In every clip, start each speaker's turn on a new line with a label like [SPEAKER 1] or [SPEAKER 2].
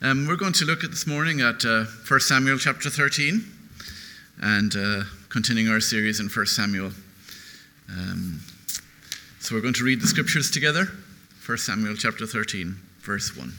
[SPEAKER 1] We're going to look at this morning at 1 Samuel chapter 13 and continuing our series in 1 Samuel. So we're going to read the scriptures together. 1 Samuel chapter 13, verse 1.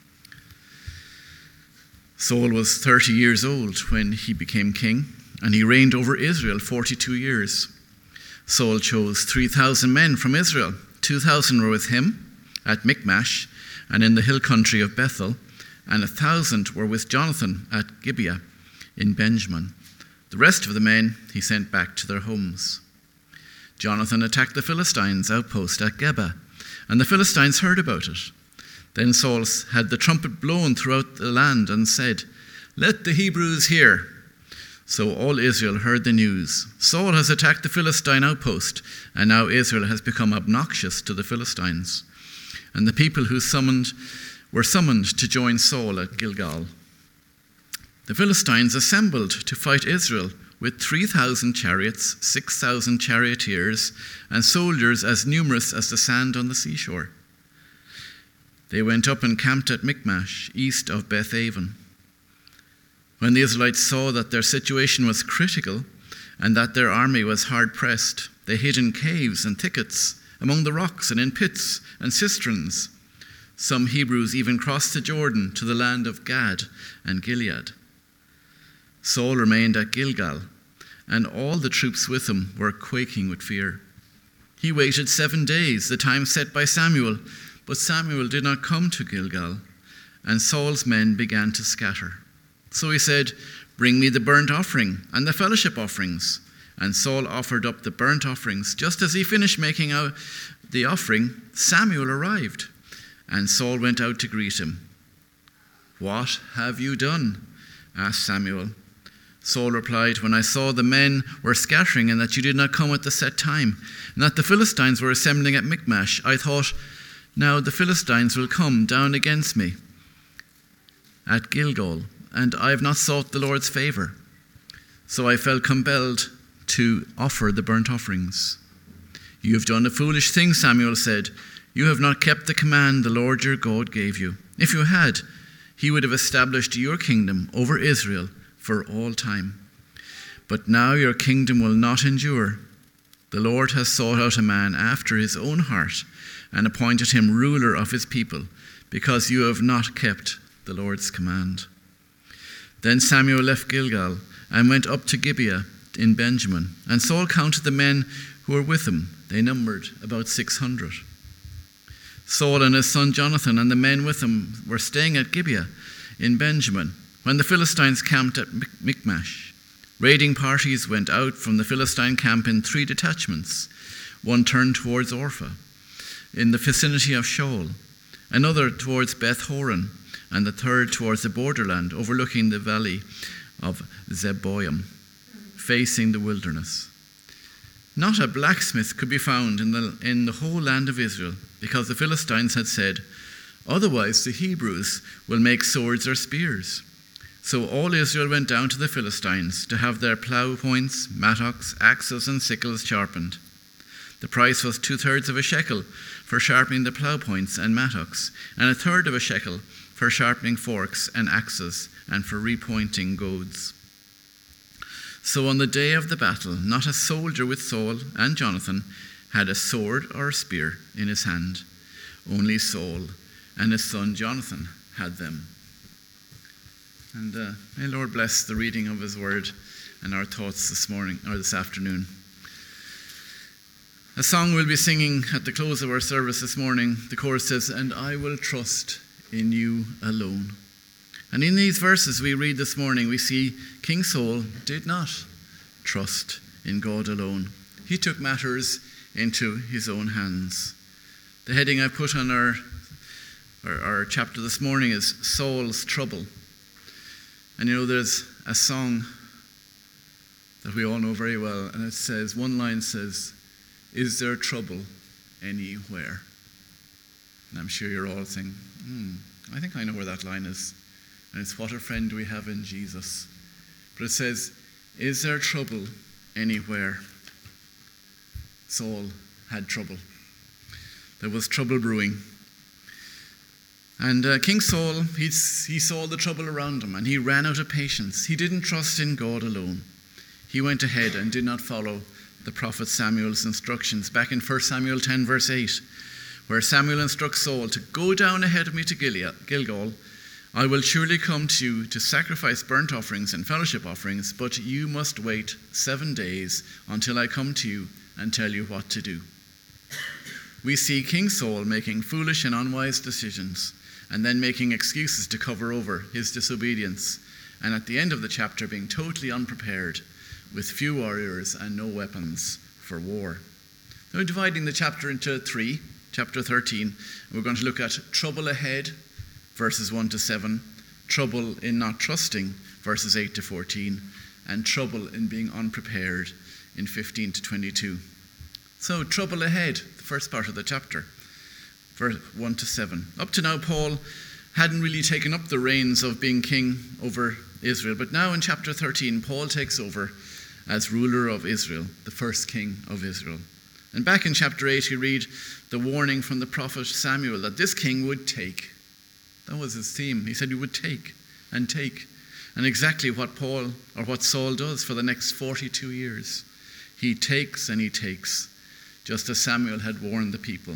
[SPEAKER 1] Saul was 30 years old when he became king, and he reigned over Israel 42 years. Saul chose 3,000 men from Israel. 2,000 were with him at Michmash and in the hill country of Bethel, and 1,000 were with Jonathan at Gibeah in Benjamin. The rest of the men he sent back to their homes. Jonathan attacked the Philistines' outpost at Geba, and the Philistines heard about it. Then Saul had the trumpet blown throughout the land and said, "Let the Hebrews hear." So all Israel heard the news. Saul has attacked the Philistine outpost, and now Israel has become obnoxious to the Philistines. And the people who were summoned to join Saul at Gilgal. The Philistines assembled to fight Israel with 3,000 chariots, 6,000 charioteers, and soldiers as numerous as the sand on the seashore. They went up and camped at Michmash, east of Beth-aven. When the Israelites saw that their situation was critical and that their army was hard-pressed, they hid in caves and thickets, among the rocks and in pits and cisterns. Some Hebrews even crossed the Jordan to the land of Gad and Gilead. Saul remained at Gilgal, and all the troops with him were quaking with fear. He waited 7 days, the time set by Samuel, but Samuel did not come to Gilgal, and Saul's men began to scatter. So he said, "Bring me the burnt offering and the fellowship offerings." And Saul offered up the burnt offerings. Just as he finished making out the offering, Samuel arrived. And Saul went out to greet him. "What have you done?" asked Samuel. Saul replied, "When I saw the men were scattering and that you did not come at the set time, and that the Philistines were assembling at Michmash, I thought, now the Philistines will come down against me at Gilgal, and I have not sought the Lord's favor. So I felt compelled to offer the burnt offerings." "You have done a foolish thing," Samuel said. "You have not kept the command the Lord your God gave you. If you had, he would have established your kingdom over Israel for all time. But now your kingdom will not endure. The Lord has sought out a man after his own heart and appointed him ruler of his people, because you have not kept the Lord's command." Then Samuel left Gilgal and went up to Gibeah in Benjamin, and Saul counted the men who were with him. They numbered about 600. Saul and his son Jonathan and the men with him were staying at Gibeah in Benjamin when the Philistines camped at Michmash. Raiding parties went out from the Philistine camp in 3 detachments. One turned towards Orpha, in the vicinity of Shaul, another towards Beth-horon, and the third towards the borderland overlooking the valley of Zeboim, facing the wilderness. Not a blacksmith could be found in the whole land of Israel, because the Philistines had said, "Otherwise the Hebrews will make swords or spears." So all Israel went down to the Philistines to have their plough points, mattocks, axes, and sickles sharpened. The price was 2/3 of a shekel for sharpening the plough points and mattocks, and 1/3 of a shekel for sharpening forks and axes, and for repointing goads. So on the day of the battle, not a soldier with Saul and Jonathan had a sword or a spear in his hand. Only Saul and his son Jonathan had them. And may the Lord bless the reading of his word and our thoughts this morning or this afternoon. A song we'll be singing at the close of our service this morning. The chorus says, "And I will trust in you alone." And in these verses we read this morning, we see King Saul did not trust in God alone. He took matters into his own hands. The heading I put on our chapter this morning is Saul's Trouble. And you know, there's a song that we all know very well, and it says, one line says, "Is there trouble anywhere?" And I'm sure you're all thinking, I think I know where that line is. And it's, "What a friend we have in Jesus." But it says, "Is there trouble anywhere?" Saul had trouble. There was trouble brewing. And King Saul, he saw the trouble around him and he ran out of patience. He didn't trust in God alone. He went ahead and did not follow the prophet Samuel's instructions. Back in 1 Samuel 10 verse 8, where Samuel instructs Saul to go down ahead of me to Gilgal. I will surely come to you to sacrifice burnt offerings and fellowship offerings, but you must wait 7 days until I come to you and tell you what to do. We see King Saul making foolish and unwise decisions and then making excuses to cover over his disobedience, and at the end of the chapter being totally unprepared with few warriors and no weapons for war. Now, dividing the chapter into 3, chapter 13, we're going to look at trouble ahead, verses 1 to 7, trouble in not trusting, verses 8 to 14, and trouble in being unprepared in 15 to 22. So, trouble ahead, the first part of the chapter, verse 1 to 7. Up to now, Paul hadn't really taken up the reins of being king over Israel, but now in chapter 13, Paul takes over as ruler of Israel, the first king of Israel. And back in chapter 8, you read the warning from the prophet Samuel that this king would take. That was his theme. He said he would take and take. And exactly what Saul does for the next 42 years. He takes and he takes, just as Samuel had warned the people.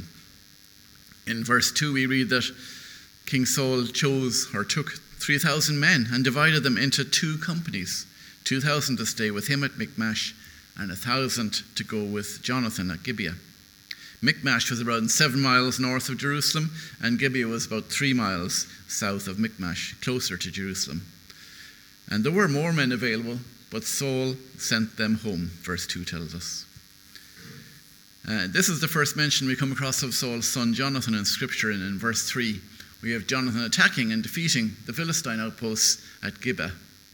[SPEAKER 1] In verse 2, we read that King Saul took 3,000 men and divided them into 2 companies, 2,000 to stay with him at Michmash and 1,000 to go with Jonathan at Gibeah. Michmash was around 7 miles north of Jerusalem, and Gibeah was about 3 miles south of Michmash, closer to Jerusalem. And there were more men available, but Saul sent them home, verse 2 tells us. This is the first mention we come across of Saul's son Jonathan in Scripture, and in verse 3 we have Jonathan attacking and defeating the Philistine outposts at Gibeah.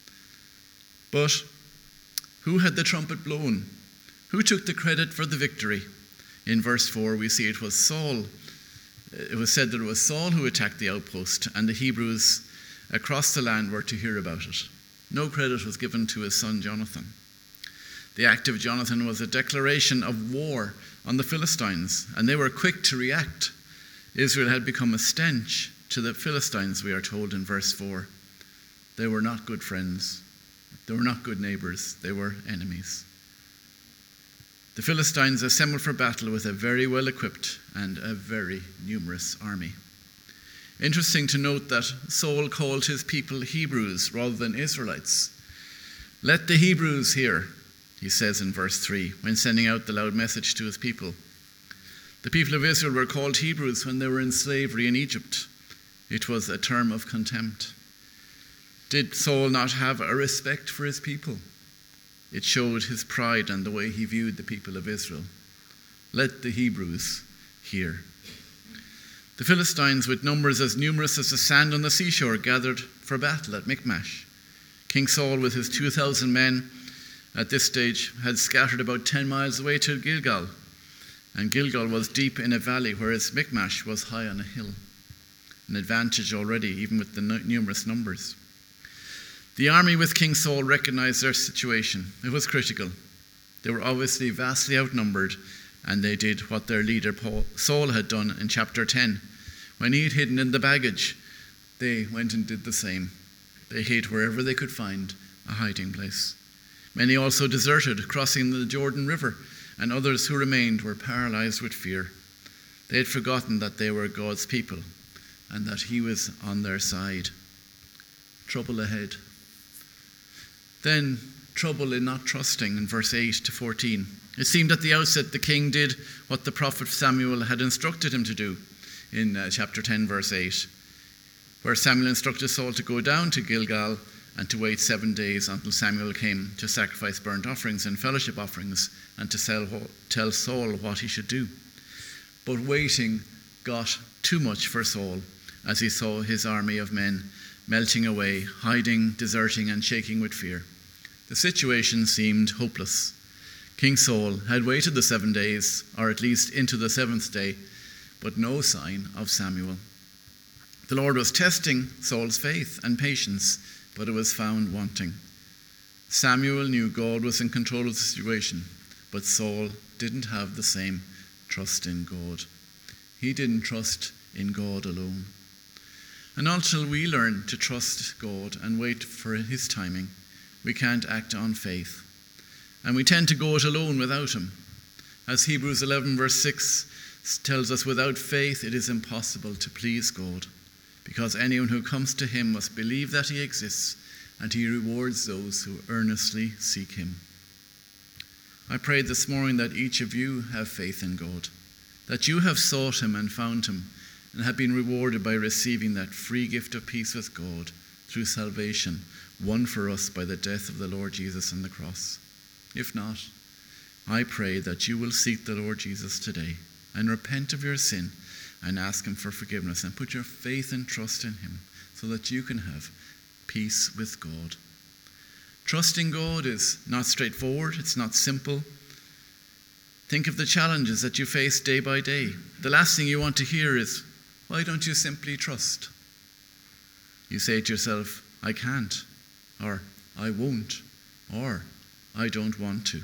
[SPEAKER 1] But who had the trumpet blown? Who took the credit for the victory? In verse 4 we see it was Saul. It was said that it was Saul who attacked the outpost, and the Hebrews across the land were to hear about it. No credit was given to his son Jonathan. The act of Jonathan was a declaration of war on the Philistines, and they were quick to react. Israel had become a stench to the Philistines, we are told in verse 4. They were not good friends. They were not good neighbors. They were enemies. The Philistines assembled for battle with a very well-equipped and a very numerous army. Interesting to note that Saul called his people Hebrews rather than Israelites. Let the Hebrews hear, he says in verse 3, when sending out the loud message to his people. The people of Israel were called Hebrews when they were in slavery in Egypt. It was a term of contempt. Did Saul not have a respect for his people? It showed his pride and the way he viewed the people of Israel. Let the Hebrews hear. The Philistines, with numbers as numerous as the sand on the seashore, gathered for battle at Michmash. King Saul, with his 2,000 men at this stage, had scattered about 10 miles away to Gilgal. And Gilgal was deep in a valley, whereas Michmash was high on a hill. An advantage already, even with the numerous numbers. The army with King Saul recognized their situation. It was critical. They were obviously vastly outnumbered, and they did what their leader Saul had done in chapter 10. When he had hidden in the baggage, they went and did the same. They hid wherever they could find a hiding place. Many also deserted, crossing the Jordan River, and others who remained were paralyzed with fear. They had forgotten that they were God's people and that he was on their side. Trouble ahead. Then trouble in not trusting in verse 8 to 14. It seemed at the outset the king did what the prophet Samuel had instructed him to do in chapter 10 verse 8, where Samuel instructed Saul to go down to Gilgal and to wait 7 days until Samuel came to sacrifice burnt offerings and fellowship offerings and to tell Saul what he should do. But waiting got too much for Saul as he saw his army of men melting away, hiding, deserting, and shaking with fear. The situation seemed hopeless. King Saul had waited the 7 days, or at least into the 7th day, but no sign of Samuel. The Lord was testing Saul's faith and patience, but it was found wanting. Samuel knew God was in control of the situation, but Saul didn't have the same trust in God. He didn't trust in God alone. And until we learn to trust God and wait for his timing, we can't act on faith. And we tend to go it alone without him. As Hebrews 11 verse 6 tells us, without faith it is impossible to please God, because anyone who comes to him must believe that he exists, and he rewards those who earnestly seek him. I prayed this morning that each of you have faith in God, that you have sought him and found him, and have been rewarded by receiving that free gift of peace with God through salvation, won for us by the death of the Lord Jesus on the cross. If not, I pray that you will seek the Lord Jesus today and repent of your sin and ask him for forgiveness and put your faith and trust in him so that you can have peace with God. Trusting God is not straightforward, it's not simple. Think of the challenges that you face day by day. The last thing you want to hear is, why don't you simply trust? You say to yourself, I can't, or I won't, or I don't want to.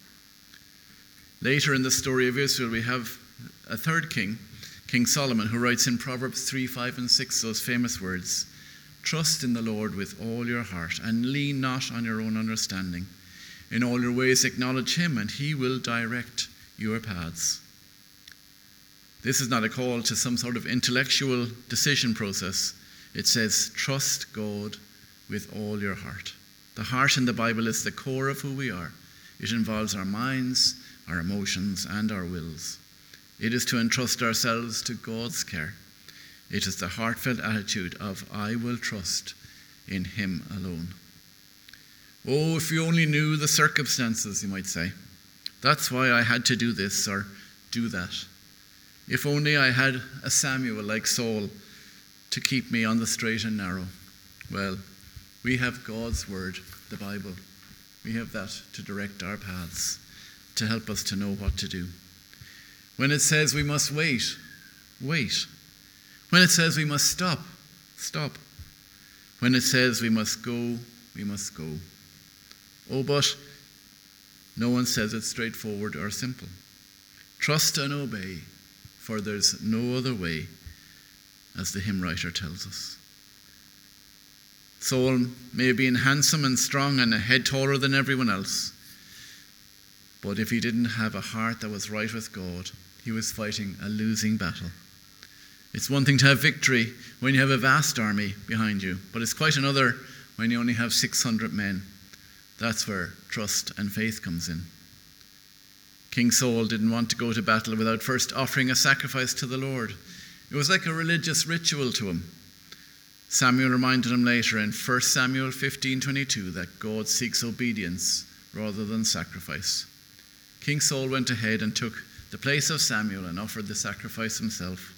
[SPEAKER 1] Later in the story of Israel, we have a third king, King Solomon, who writes in Proverbs 3, 5, and 6 those famous words, trust in the Lord with all your heart and lean not on your own understanding. In all your ways acknowledge him, and he will direct your paths. This is not a call to some sort of intellectual decision process. It says, trust God with all your heart. The heart in the Bible is the core of who we are. It involves our minds, our emotions, and our wills. It is to entrust ourselves to God's care. It is the heartfelt attitude of, I will trust in him alone. Oh, if you only knew the circumstances, you might say. That's why I had to do this or do that. If only I had a Samuel like Saul to keep me on the straight and narrow. Well, we have God's word, the Bible. We have that to direct our paths, to help us to know what to do. When it says we must wait, wait. When it says we must stop, stop. When it says we must go, we must go. Oh, but no one says it straightforward or simple. Trust and obey, for there's no other way, as the hymn writer tells us. Saul may have been handsome and strong and a head taller than everyone else, but if he didn't have a heart that was right with God, he was fighting a losing battle. It's one thing to have victory when you have a vast army behind you, but it's quite another when you only have 600 men. That's where trust and faith comes in. King Saul didn't want to go to battle without first offering a sacrifice to the Lord. It was like a religious ritual to him. Samuel reminded him later in 1 Samuel 15:22 that God seeks obedience rather than sacrifice. King Saul went ahead and took the place of Samuel and offered the sacrifice himself.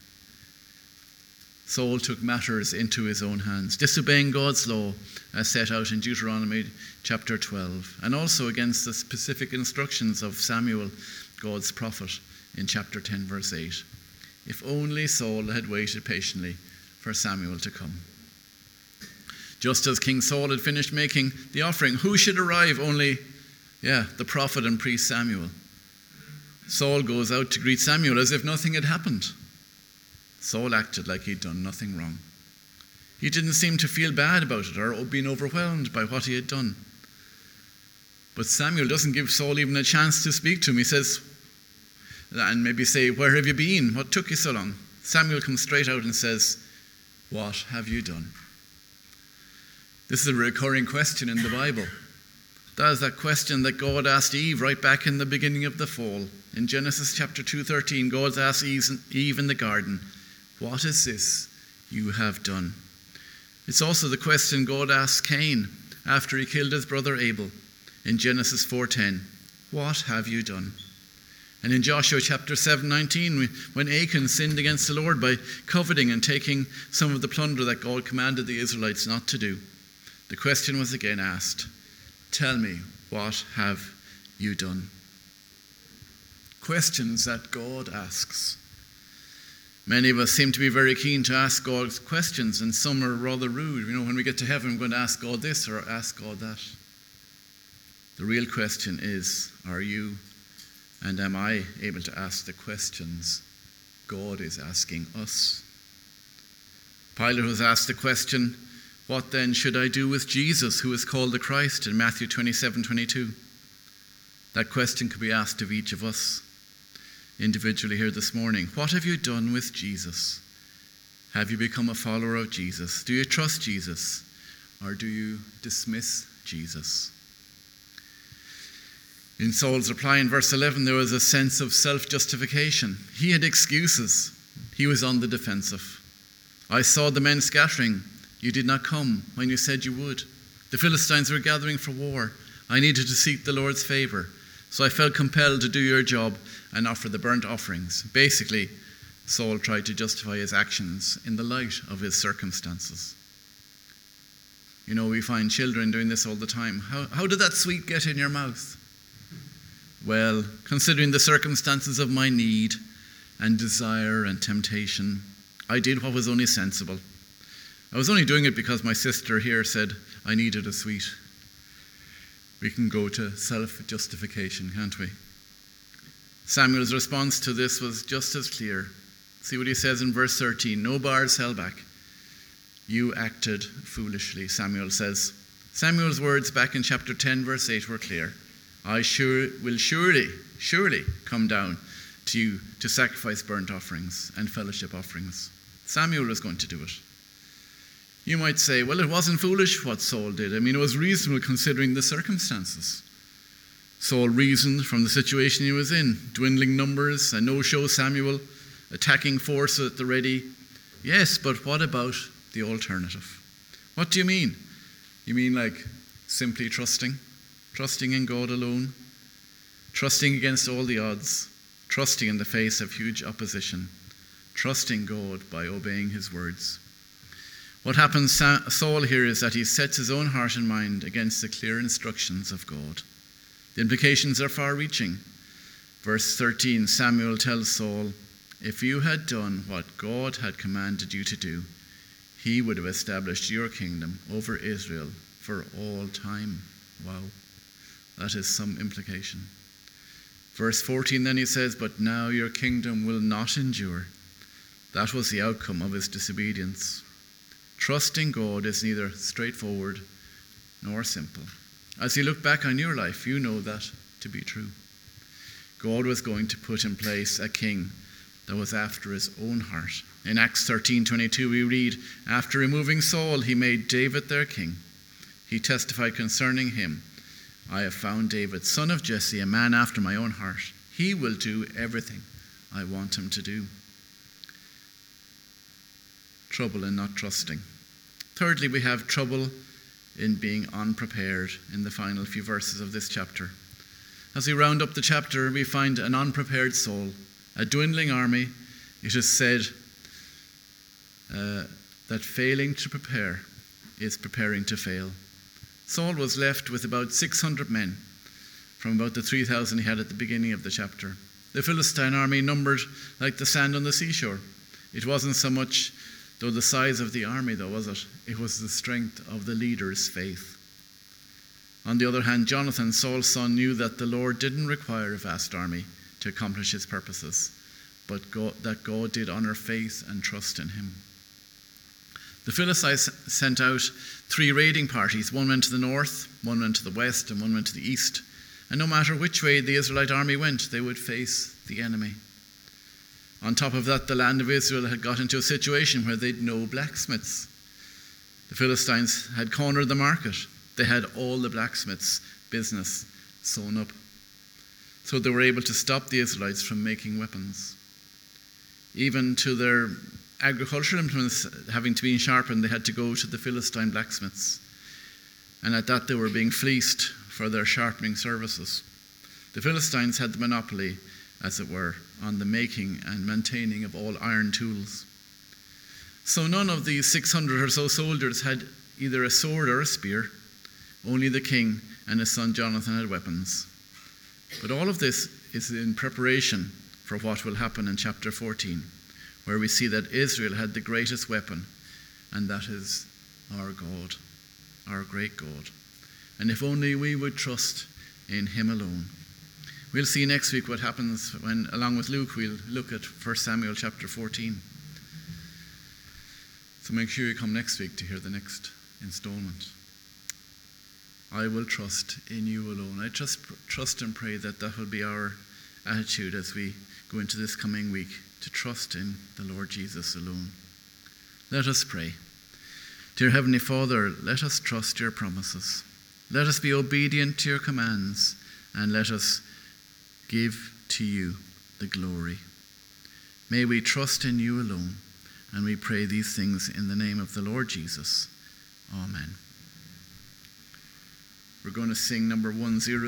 [SPEAKER 1] Saul took matters into his own hands, disobeying God's law as set out in Deuteronomy chapter 12, and also against the specific instructions of Samuel, God's prophet, in chapter 10, verse 8. If only Saul had waited patiently for Samuel to come. Just as King Saul had finished making the offering, who should arrive? Only, the prophet and priest Samuel. Saul goes out to greet Samuel as if nothing had happened. Saul acted like he'd done nothing wrong. He didn't seem to feel bad about it or being overwhelmed by what he had done. But Samuel doesn't give Saul even a chance to speak to him. He says, and maybe say, where have you been? What took you so long? Samuel comes straight out and says, what have you done? This is a recurring question in the Bible. That is that question that God asked Eve right back in the beginning of the fall. In Genesis chapter 2:13, God asked Eve in the garden, what is this you have done? It's also the question God asked Cain after he killed his brother Abel in Genesis 4:10. What have you done? And in Joshua chapter 7:19, when Achan sinned against the Lord by coveting and taking some of the plunder that God commanded the Israelites not to do, the question was again asked, tell me, what have you done? Questions that God asks. Many of us seem to be very keen to ask God questions, and some are rather rude. When we get to heaven, we're going to ask God this or ask God that. The real question is, are you and am I able to ask the questions God is asking us? Pilate was asked the question, "What then should I do with Jesus, who is called the Christ?" in Matthew 27:22. That question could be asked of each of us individually here this morning. What have you done with Jesus? Have you become a follower of Jesus? Do you trust Jesus? Or do you dismiss Jesus? In Saul's reply in verse 11, there was a sense of self-justification. He had excuses. He was on the defensive. "I saw the men scattering. You did not come when you said you would. The Philistines were gathering for war. I needed to seek the Lord's favor. So I felt compelled to do your job and offer the burnt offerings." Basically, Saul tried to justify his actions in the light of his circumstances. You know, we find children doing this all the time. How did that sweet get in your mouth? Well, considering the circumstances of my need and desire and temptation, I did what was only sensible. I was only doing it because my sister here said I needed a sweet. We can go to self-justification, can't we? Samuel's response to this was just as clear. See what he says in verse 13. "No bars held back. You acted foolishly," Samuel says. Samuel's words back in chapter 10, verse 8 were clear. "I will surely come down to you to sacrifice burnt offerings and fellowship offerings." Samuel was going to do it. You might say, well, it wasn't foolish what Saul did. I mean, it was reasonable considering the circumstances. Saul reasoned from the situation he was in, dwindling numbers, a no-show Samuel, attacking force at the ready. Yes, but what about the alternative? What do you mean? You mean like simply trusting in God alone, trusting against all the odds, trusting in the face of huge opposition, trusting God by obeying his words. What happens Saul here is that he sets his own heart and mind against the clear instructions of God. The implications are far-reaching. Verse 13, Samuel tells Saul, "If you had done what God had commanded you to do, he would have established your kingdom over Israel for all time." Wow, that is some implication. Verse 14 then he says, "But now your kingdom will not endure." That was the outcome of his disobedience. Trusting God is neither straightforward nor simple. As you look back on your life, you know that to be true. God was going to put in place a king that was after his own heart. In Acts 13:22 we read, "After removing Saul, he made David their king. He testified concerning him, 'I have found David, son of Jesse, a man after my own heart. He will do everything I want him to do.'" Trouble in not trusting. Thirdly, we have trouble in being unprepared in the final few verses of this chapter. As we round up the chapter, we find an unprepared Saul, a dwindling army. It is said that failing to prepare is preparing to fail. Saul was left with about 600 men from about the 3,000 he had at the beginning of the chapter. The Philistine army numbered like the sand on the seashore. It wasn't so much though the size of the army, though, was it? It was the strength of the leader's faith. On the other hand, Jonathan, Saul's son, knew that the Lord didn't require a vast army to accomplish his purposes, but that God did honor faith and trust in him. The Philistines sent out 3 raiding parties. One went to the north, one went to the west, and one went to the east. And no matter which way the Israelite army went, they would face the enemy. On top of that, the land of Israel had got into a situation where they'd no blacksmiths. The Philistines had cornered the market. They had all the blacksmiths' business sewn up. So they were able to stop the Israelites from making weapons. Even to their agricultural implements having to be sharpened, they had to go to the Philistine blacksmiths. And at that, they were being fleeced for their sharpening services. The Philistines had the monopoly, as it were, on the making and maintaining of all iron tools. So none of these 600 or so soldiers had either a sword or a spear. Only the king and his son Jonathan had weapons. But all of this is in preparation for what will happen in chapter 14, where we see that Israel had the greatest weapon, and that is our God, our great God. And if only we would trust in him alone. We'll see next week what happens when, along with Luke, we'll look at 1 Samuel chapter 14. So make sure you come next week to hear the next installment. I will trust in you alone. I just trust and pray that that will be our attitude as we go into this coming week, to trust in the Lord Jesus alone. Let us pray. Dear Heavenly Father, let us trust your promises. Let us be obedient to your commands, and let us give to you the glory. May we trust in you alone, and we pray these things in the name of the Lord Jesus. Amen. We're going to sing number 100.